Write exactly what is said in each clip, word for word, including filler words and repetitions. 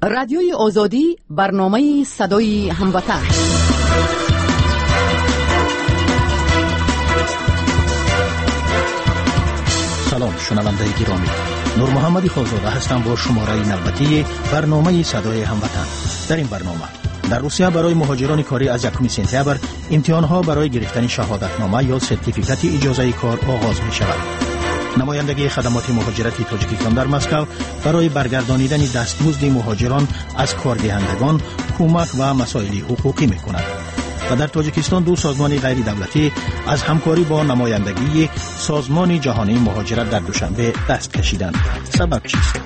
رادیوی آزادی، برنامه صدای هموطن. سلام شنونده گرامی، نور محمدی خالزاده هستم با شماره نوبتی برنامه صدای هموطن. در این برنامه در روسیه برای مهاجران کاری از یکم سپتامبر امتحان‌ها برای گرفتن شهادتنامه یا سرتیفیکت اجازه کار آغاز می شود. نمایندگی خدمات مهاجرتی تاجیکستان در مسکو برای برگردانیدن دستمزد مهاجران از کاردهندگان کمک و مسائل حقوقی می کند. و در تاجیکستان دو سازمان غیر دولتی از همکاری با نمایندگی سازمان جهانی مهاجرت در دوشنبه دست کشیدند. سبب چیست؟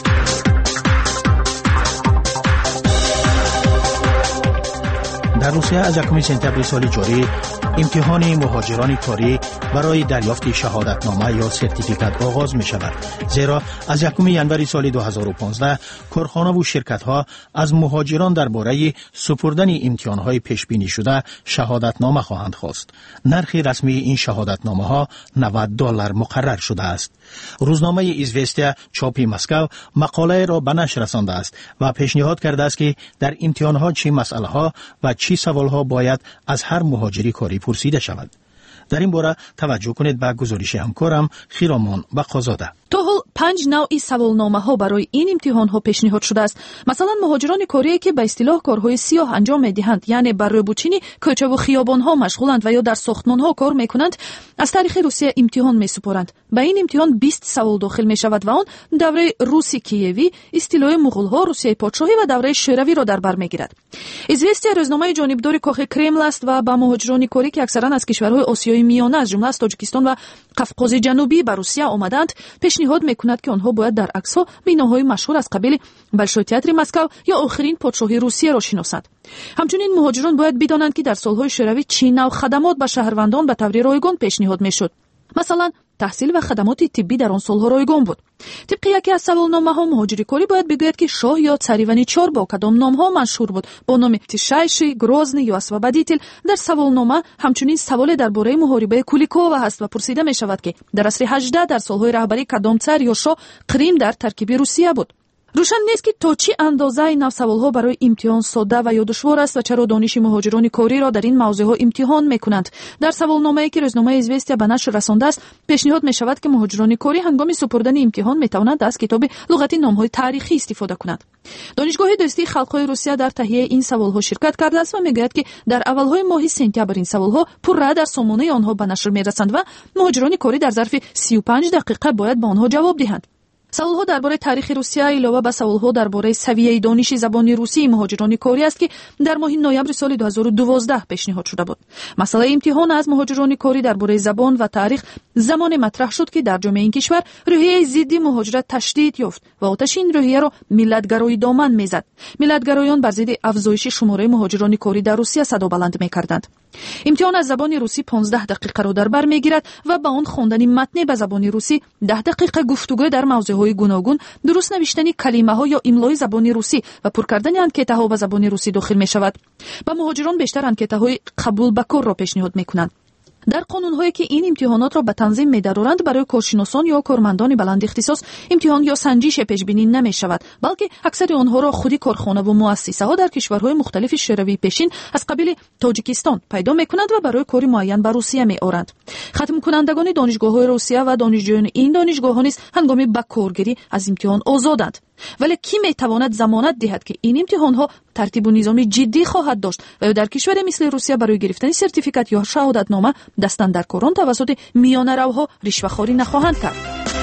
در روسیه از یکم سپتامبر سال جاری امتحان مهاجران کاری برای دریافت شهادتنامه یا سرتیفیکت آغاز می شود. زیرا از یکم ژانویه سال دو هزار و پانزده کارخانه و شرکت ها از مهاجران درباره سپردن امتحان های پیش بینی شده شهادتنامه خواهند خواست. نرخ رسمی این شهادتنامه ها نود دلار مقرر شده است. روزنامه ایزوستیا چاپی مسکو مقاله را به نشر رسانده است و پیشنهاد کرده است که در امتحان ها چه مسئله ها و چه سوال ها باید از هر مهاجری کاری پرسیده شود. در این باره توجه کنید به گزارش همکارم خیرامان بقازاده. تا حال پنج نوعی سوالنامه ها برای این امتحان ها پیشنهاد شده است. مثلا مهاجران کاری که به اصطلاح کارهای سیاه انجام میدهند، یعنی بر روبوچینی کوچه و خیابان ها مشغولند و یا در ساختمان ها کار میکنند، از طریق روسیه امتحان میسپارند. به این امتحان بیست سوال داخل می شود و آن دوره روسی کیوی، اصطلاح مغول ها، روسیه پادشاهی و دوره شوروی را در بر میگیرد. ایزوستیا روزنامه جانبدار کاخ کرمل است و با مهاجران کاری که اکثرا از کشورهای آسیای میانه از جمله از تاجیکستان و قفقاز جنوبی به روسیه آمدند پیشنهاد میکند که آنها باید در عکس‌ها بناهای مشهور از قبیل بلشوی تئاتر مسکو یا آخرین پادشاهی روسیه را شناسند. همچنین مهاجران باید بدانند که در سالهای شوروی چه نوع خدمات به شهروندان به طور رایگان پیشنهاد میشد. مثلا تحصیل و خدمات طبی در آن سالها رایگان بود. طبق یکی از سوالنامه‌ها مهاجری کاری باید بگوید که شاه یا царевичор با کدام نام‌ها مشهور بود، با نام تیشایشی، گروزنی یا اسوابادیتل. در سوالنامه همچنین سوال درباره محاربه کولیکووا هست و پرسیده می‌شود که در عصر هجدهم در سالهای رهبری کدام цар یا شاه قریم در ترکیب روسیه بود. روشن نیست که تا چه اندازه این سوالها برای امتحان ساده و یا دشوار است و چرا دانش مهاجران کاری را در این موضوعها امتحان میکنند. در سوالنامه‌ای که روزنامه ایزوستیا به نشر رسانده است پیشنهاد می شود که مهاجران کاری هنگام سپردن امتحان می توانند از کتاب لغتی نام‌های تاریخی استفاده کنند. دانشگاه دوستی خلق‌های روسیه در تهیه این سوالها شرکت کرده است و میگوید که در اولهای ماه سپتامبر این سوالها پررا در سامانه آنها به نشر میرسند و مهاجران کاری در ظرف سی و پنج دقیقه باید به آنها جواب دهند. سوالها درباره تاریخ روسیه علاوه بر سوالها درباره سویه دانش زبان روسی مهاجران کاری است که در ماه نوامبر سال دو هزار و دوازده پیشنهاد شده بود. مسئله امتحان از مهاجران کاری درباره زبان و تاریخ زمان مطرح شد که در جامعه این کشور روحیه ضد مهاجرت تشدید یافت و آتش این روحیه را ملتگرایی دامن میزد. ملتگرایان بر ضد افزایش شماره مهاجران کاری در روسیه صدا بلند میکردند. امتحان از زبان روسی پانزده دقیقه را در بر میگیرد و با آن خواندن متن به زبان روسی، ده دقیقه گفتگو در موضوعهای گوناگون، درست نوشتن کلمه ها یا املای زبان روسی و پر کردن انکته ها به زبان روسی داخل می شود. با مهاجران بیشتر انکته های قبول به کار را پیشنهاد می کنند. در قانون‌هایی که این امتحانات را به تنظیم می‌دارند برای کارشناسان یا کارمندان بلند اختصاص امتحان یا سنجش پیش‌بینی نمی‌شود، بلکه اکثر آنها را خودی کارخانه و مؤسسه‌ها در کشورهای مختلف شوروی پیشین از قبیل تاجیکستان پیدا می‌کنند و برای کاری معین به روسیه می‌آورند. ختم کنندگان دانشگاه‌های روسیه و دانشجویان این دانشگاه‌ها نیز هنگام به کارگیری از امتحان آزادند. ولی کی میتواند ضمانت دهد که این امتحان‌ها ترتیب و نظام جدی خواهد داشت و در کشوری مثل روسیه برای گرفتن سرتیفیکت یا شهادتنامه دستاندرکاران توسط میانه‌روها رشوه‌خواری نخواهند کرد؟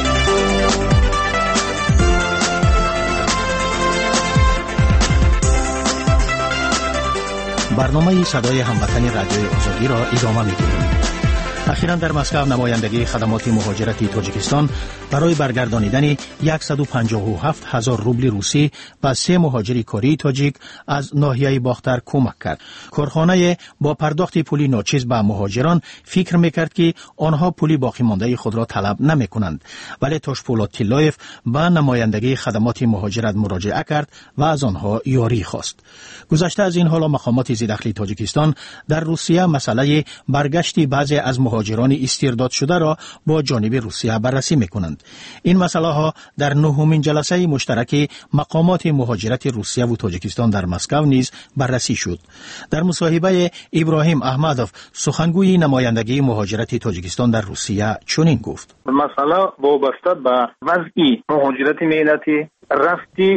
برنامه صدای هموطن رادیوی آزادی را ادامه می‌دهیم. اخیراً در مسکو نمایندگی خدمات مهاجرتی تاجیکستان برای برگردانیدن صد و پنجاه و هفت هزار روبل روسی به سه مهاجری کاری تاجیک از ناحیه باختر کمک کرد. کارخانه با پرداخت پولی ناچیز به مهاجران فکر میکرد که آنها پولی باقی مانده خود را طلب نمی کنند، ولی تاشپولات تیلایف به نمایندگی خدمات مهاجرت مراجعه کرد و از آنها یاری خواست. گذشته از این حالا مقامات ذی دخل تاجیکستان در روسیه مسئله برگشت بعضی از مهاجران استرداد شده را با جانب روسیه بررسی میکنند. این مسئله ها در نهمین جلسه مشترک مقامات مهاجرت روسیه و تاجیکستان در مسکو نیز بررسی شد. در مصاحبه ابراهیم احمدوف سخنگوی نمایندگی مهاجرت تاجیکستان در روسیه چنین گفت: مسئله وابسته به وضع مهاجرت ملتی رفتی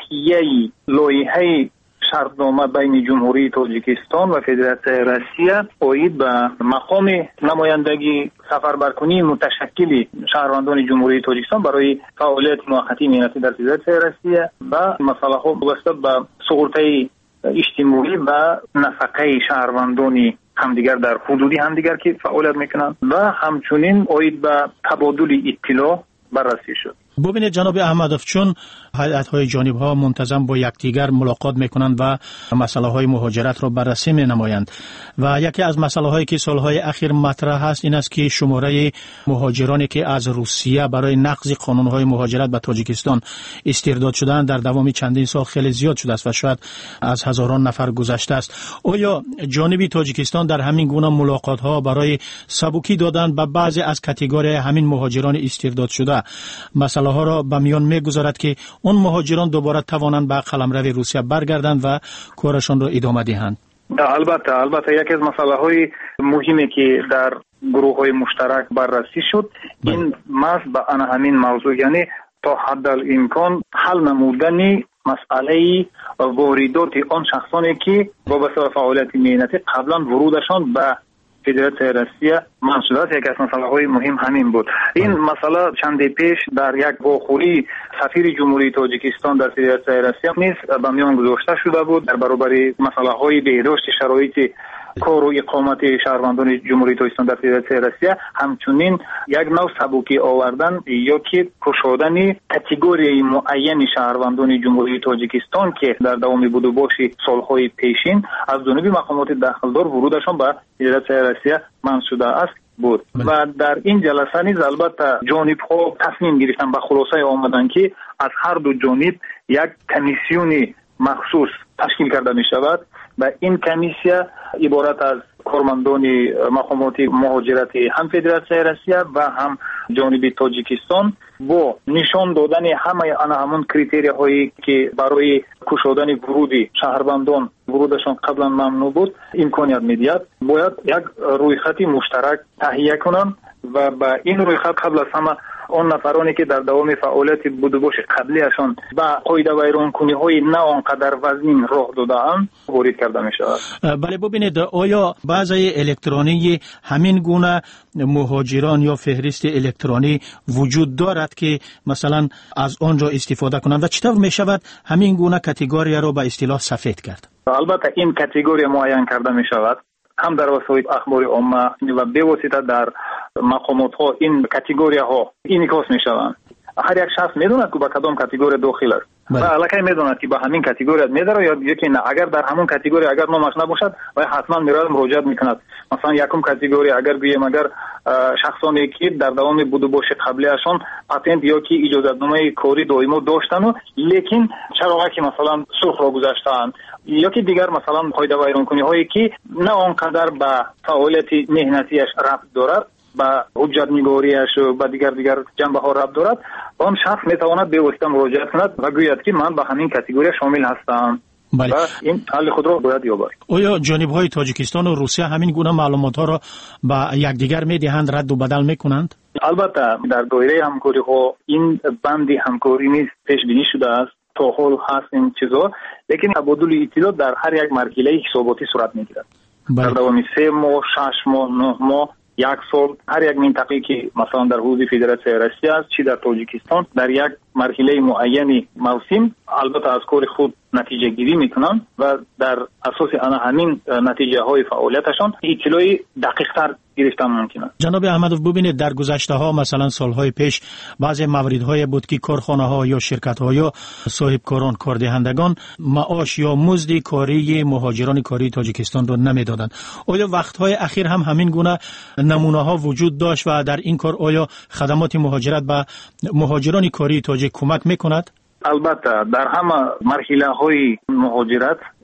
تهیه لایحه شرطنامه بین جمهوری تاجیکستان و فدراسیون روسیه اوید به مقام نمایندگی سفربرکنی متشکل شهروندان جمهوری تاجیکستان برای فعالیت موقتی ملتی در فدراسیون روسیه و مسئله ها وابسته به سقوط اجتماعی و نفقه شهروندان همدیگر در حدودی همدیگر که فعالیت میکنند و همچنین اوید به تبادل اطلاع بررسی شد. ببینید جناب احمدوف، چون هیئت‌های جانب‌ها منتظم با یکدیگر ملاقات می‌کنند و مسائل مهاجرت را بررسی می‌نمایند و یکی از مسائل‌هایی که سال‌های اخیر مطرح است این است که شماره مهاجرانی که از روسیه برای نقض قانون‌های مهاجرت به تاجیکستان استرداد شدند در دوام چندین سال خیلی زیاد شده است و شاید از هزاران نفر گذشته است. آیا جانب تاجیکستان در همین گونه ملاقات‌ها برای سبکی دادن به بعضی از کاتگوری همین مهاجران استرداد شده مسائل ها را به میان میگذارد که اون مهاجران دوباره توانند به قلمرو روسیه برگردند و کارشان را ادامه دهند؟ البته البته یکی از مسائل های مهمی که در گروه های مشترک بررسی شد بله. این محض به آن همین موضوع، یعنی تا حد الامکان حل نمودن مسئله واردات آن شخصانی که وابسته به فعالیت مهنتی قبلا ورودشان به فدراسیون روسیه منع شده است. یکی از مسائل مهم همین بود. این مسئله چند پیش در یک واخوری سفیر جمهوری تاجیکستان در فدراسیون روسیه نیز به میان گذاشته شده بود در برابر مسئله های بهداشت شرایط کار و اقامت شهروندان جمهوری تاجیکستان در فدراسیون روسیه، همچنین یک نوع سبکی آوردن یا که کشادن کاتگوری معین شهروندان جمهوری تاجیکستان که در دوام بود و باشی سالهای پیشین از جانب مقامات داخلدار ورودشان به فدراسیون روسیه منع شده است بود و در این جلسه نیز البته جانب‌ها تصمیم گرفتن به خلاصه آمدن که از هر دو جانب یک کمیسیون مخصوص تشکیل کرده می شود و این کمیسیون عبارت از کارمندان مقامات مهاجرت هم فدراسیون روسیه و هم جانب تاجیکستان با نشان دادن همه آن همون کریتریه هایی که برای کشادن ورود شهروندان ورودشان قبلا ممنوع بود امکانیت میدهد، باید یک رویخط مشترک تهیه کنند و با این رویخط قبل از همه اون نفرانی که در دوام فعالیت بودوباش قبلیشان با قاعده ویرانکنی های نه آنقدر وزین راه داده‌اند وارد کرده می شود. بله ببینید، آیا بعضی الکترونی همین گونه مهاجران یا فهرست الکترونی وجود دارد که مثلا از آنجا استفاده کنند و چطور می شود همین گونه کاتگوری را به اصطلاح سفید کرد؟ البته این کاتگوری معین کرده می شود هم در وسایل اخباری عامه و به واسطه در مقامات ها این کاتگوری ها انعکاس می شوند. هر یک شخص میدوند که با کدام کاتگوری داخل است و الکی میدوند که با همین کاتگوری میداره یا یکی نه. اگر در همون کاتگوری اگر نامش نباشد و حتما میره مراجعه میکند. مثلا یکم کاتگوری اگر بگیم اگر شخصانی که در دوام بود و باش قبلیشان پاتنت یا که اجازه‌نامه کاری دائمی داشتن لیکن چراغی که مثلا سرخ را گذاشتن یا که دیگر مثلا قاعده ویرانکنی هایی که نه آنقدر به فعالیت مهنتیش ربط دارد با حجت نگاریش و با دیگر دیگر جنبه ها ربط دارد، آن شخص میتواند به واسطه مراجعه کند و گوید که من به همین کاتگوری شامل هستم. بله. و این حل خود را باید یابد. آیا جانب‌های تاجیکستان و روسیه همین گونه معلومات ها را با یکدیگر میدهند، رد و بدل میکنند؟ البته در دایره همکاری ها این بند همکاری نیز پیش بینی شده است، تا حال هست این چیزا، لیکن تبادل اطلاعات در هر یک مرحله حساباتی صورت میگیرد. بله. در دوام سه ماه، شش ماه، نه ماه، یک سال هر یک منطقه که مثلا در حوزه فدراسیون روسیه است چی در تاجیکستان در یک مرحله معینی موسم البته از کار خود نتیجه گیری میکنن و در اساس آن همین نتیجه های فعالیتشان اطلاع دقیق تر گرفتن ممکن است. جناب احمدوف، ببینید در گذشته ها مثلا سالهای پیش بعضی مواردهای بود که کارخانه ها یا شرکت ها یا صاحب کاران کاردهندگان معاش یا مزد کاری مهاجران کاری تاجیکستان را نمیدادند. آیا وقتهای اخیر هم همین گونه نمونه ها وجود داشت و در این کار آیا خدمات مهاجرت به مهاجران کاری تاجیک کمک میکند؟ البته در همه مرحله های مهاجرت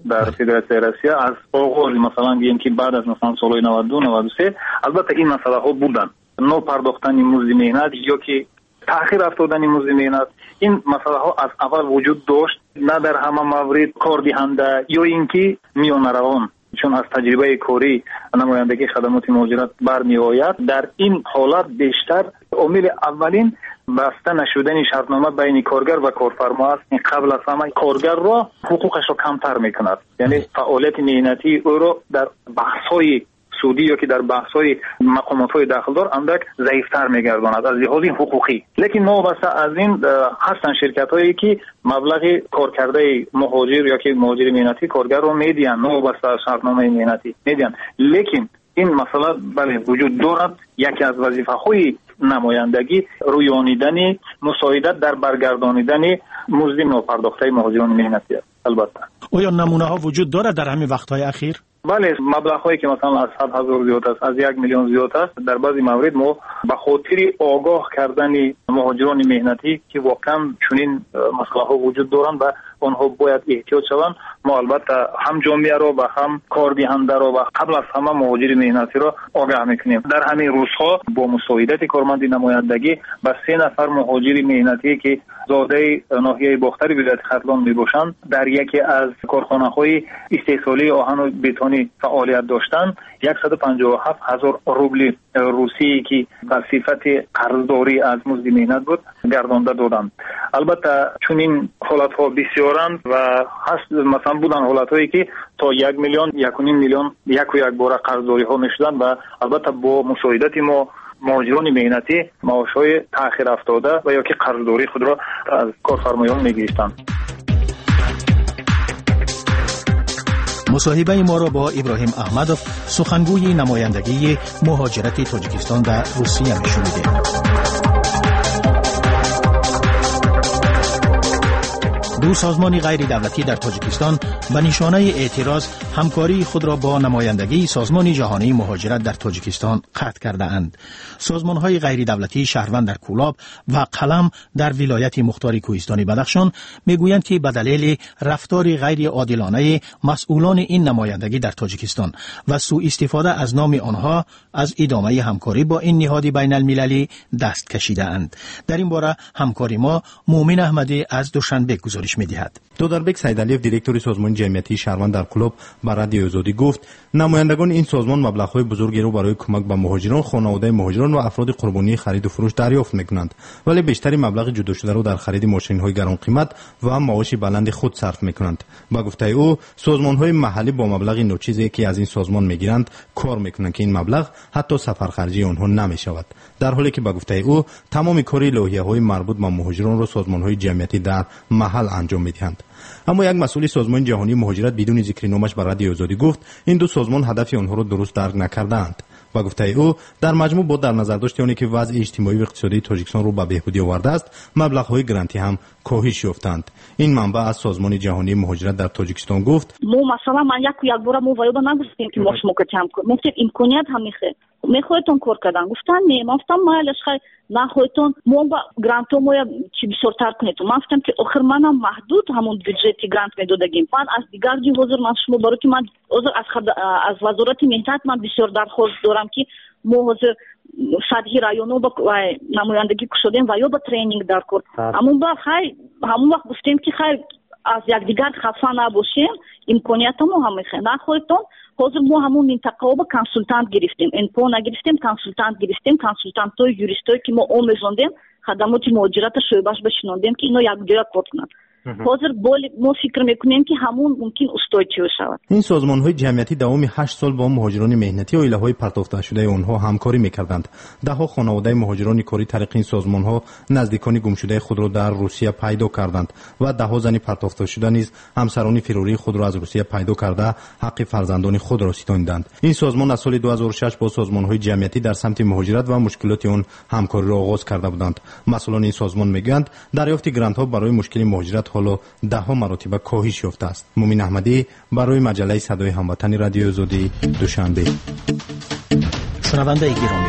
در فدراسیون روسیه از آغاز مثلا بگیم که بعد از مثلا سالهای نود و دو نود و سه البته این مسئله ها بودن، نو پرداختن مزد مهنت یا که تأخیر افتادن مزد مهنت، این مسئله ها از اول وجود داشت، نه در همه موارد کار دهنده یا اینکه میان روان، چون از تجربه کاری نمایندگی خدمات مهاجرت برمی آید. در این حالت بیشتر عامل اولین بسته نشدن شرطنامه بین کارگر و کارفرما است. این قبل از همه کارگر را حقوقش را کمتر میکند، یعنی فعالیت مهنتی او را در بحث‌های سودی یا که در بحث‌های مقامات‌های داخلدار اندک ضعیف‌تر می‌گرداند از لحاظ حقوقی. لیکن نوبسته از این هستن شرکت‌هایی که مبلغ کارکرده مهاجر یا که مهاجر مهنتی کارگر رو میدین، نوبسته از شرطنامه مهنتی میدین. لیکن این مسئله بله وجود دارد. یکی از وظیفه‌های نمایندگی رویانیدن مساعدت در برگردانیدن مزد ناپرداخته مهاجران مهنتی است. البته آیا نمونه‌ها وجود دارد در همین وقت‌های اخیر؟ بله، مبلغ‌هایی که مثلا از صد هزار زیاد است، از یک میلیون زیاد است، در بعضی موارد ما به خاطر آگاه کردن مهاجران مهنتی که واقعا چنین مسائل وجود دارند و آنها باید احتیاط شوند، ما البته هم جامعه را و هم کاردهنده را و قبل از همه مهاجر مهنتی را آگاه میکنیم. در همین روزها با مساعدت کارمند نمایندگی به سه نفر مهاجر مهنتی که زاده ناحیه باختری ولایت ختلان میباشند در یکی از کارخانه‌های استحصالی آهن و بتونی فعالیت داشتند صد و پنجاه و هفت هزار روبل روسی که به صفت قرضداری از مزد مهنت بود گردانده دادند. البته چون این حالت‌ها بسیارند و هست مثلا بودن حالت‌هایی که تا یک میلیون یک و نیم میلیون یک و یک بار قرضداری ها میشدن و البته با مساعدت ما مهاجران مهنتی معاش‌های تأخیر افتاده و یا که قرضداری خود را از کارفرمایان می‌گرفتند. مصاحبه ما را با ابراهیم احمدوف سخنگوی نمایندگی مهاجرت تاجیکستان در روسیه می‌شنیدیم. دو سازمان غیر دولتی در تاجیکستان به نشانه اعتراض همکاری خود را با نمایندگی سازمان جهانی مهاجرت در تاجیکستان قطع کرده اند. سازمان های غیر دولتی شهروند در کولاب و قلم در ولایت مختار کوهستانی بدخشان میگویند که به دلیل رفتار غیر عادلانه مسئولان این نمایندگی در تاجیکستان و سوء استفاده از نام آنها از ادامه همکاری با این نهاد بین المللی دست کشیده اند. در این باره همکاری ما مومن احمدی از دوشنبه گزارش می‌دهد. دودربک سیدعلیف دیرکتور سازمان جمعیتی شهروند در کلوب به رادیو آزادی گفت نمایندگان این سازمان مبلغ‌های بزرگی را برای کمک به مهاجران، خانواده مهاجران و افراد قربانی خرید و فروش دریافت می‌کنند، ولی بیشتری مبلغ جدا شده را در خرید ماشین‌های گران قیمت و معاش بلند خود صرف می‌کنند. با گفته او سازمان‌های محلی با مبلغ نوچیزی که از این سازمان می‌گیرند کار می‌کنند که این مبلغ حتی سفرخرجی آنها نمی‌شود، در حالی که با گفته او تمام کاری لایحه‌های مربوط به مهاجران را سازمان‌های جمعیتی در محل انجام می‌دهند. اما یک مسئول سازمان جهانی مهاجرت بدون ذکر نامش به رادیو آزادی گفت این دو سازمان هدف آنها را درست درک نکردند. با گفته او در مجموع با در نظر داشت آنی که وضع اجتماعی و اقتصادی تاجیکستان را به بهبودی آورده است، مبلغ‌های گرانتی هم کاهش یافتند. این منبع از سازمان جهانی مهاجرت در تاجیکستان گفت ما مثلا من یک یک بار ما وایو نگفتیم که ما شما کم کنیم، گفتیم امکانیت هم میخه میخوایتون کار کردن، گفتن نه، ما گفتم مالش خیر نه خودتون ما با گرانت ما چی بسیارتر کنید. من گفتم که آخر منم محدود همون بودجت گرانت میدادگیم. من از دیگر جی حضور من شما برای که من حضور از خد... از وزارت مهنت من بسیار درخواست دارم که ما حضور صدهی رایونو با نمایندگی شدیم و یا با ترینینگ در کار. همون با خیر همون وقت گفتیم که خیر از یک دیگر خفا نباشیم، امکانیت ما هم میخه نه خودتون. حاضر ما همون منطقه با کنسولتانت گرفتیم، این پو نگرفتیم، کنسولتانت گرفتیم، کنسولتانت های یوریستایی که ما آموزاندیم، خدمات مهاجرت شعبش بشناندیم که اینا یک جای کار کنند. حاضر بول ما فکر میکنیم که همون ممکن استایچی شود. این سازمان‌های جمعیتی دوام هشت سال با مهاجران مهنتی و ایله‌های پرتافته شده آنها همکاری می‌کردند. ده‌ها خانواده مهاجران کاری طریق این سازمان‌ها نزدیکان گمشده خود را در روسیه پیدا کردند و ده‌ها زن پرتافته شده نیز همسران فراری خود را از روسیه پیدا کرده حق فرزندان خود را ستاندند. این سازمان از سال دو هزار و شش با سازمان‌های جمعیتی در سمت مهاجرت و مشکلات آن همکاری را آغاز کرده بودند. مسئولان این سازمان می‌گویند دریافت گرانت‌ها برای مشکل مهاجرت حالا ده ها مراتب کاهش یافته است. مومن احمدی برای مجله صدای هموطن رادیو آزادی دوشنبه. شنونده گرامی،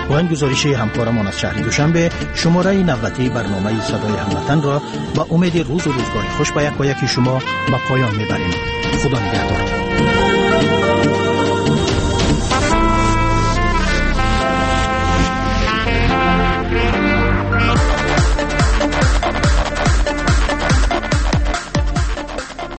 با این گزارش همکارمان از شهر دوشنبه شماره نوبتی برنامه صدای هموطن را با امید روز و روزگار خوش با یک با یکی شما به پایان میبریم. خدا نگهدار.